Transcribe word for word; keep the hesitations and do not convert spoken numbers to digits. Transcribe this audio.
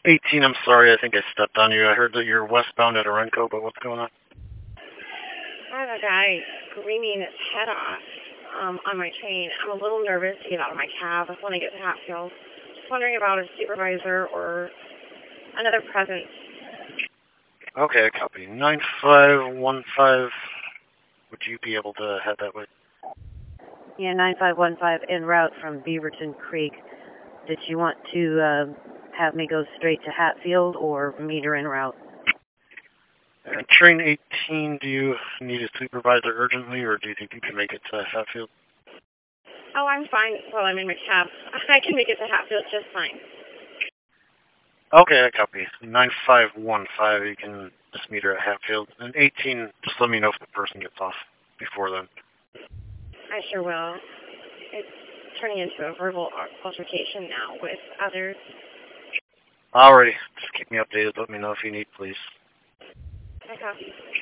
eighteen, I'm sorry, I think I stepped on you. I heard that you're westbound at Orenco, but what's going on? I have a guy screaming his head off um, on my train. I'm a little nervous to get out of my cab when I get to Hatfield. Just wondering about a supervisor or another presence. Okay, copy. nine five one five, would you be able to head that way? Yeah, nine five one five en route from Beaverton Creek. Did you want to uh, have me go straight to Hatfield or meet her en route? Uh, train eighteen, do you need a supervisor urgently, or do you think you can make it to Hatfield? Oh, I'm fine while I'm in my cab. I can make it to Hatfield just fine. Okay, I copy. nine five one five, you can just meet her at Hatfield. And eighteen, just let me know if the person gets off before then. I sure will. It's turning into a verbal altercation now with others. Alrighty, just keep me updated. Let me know if you need, please. I copy.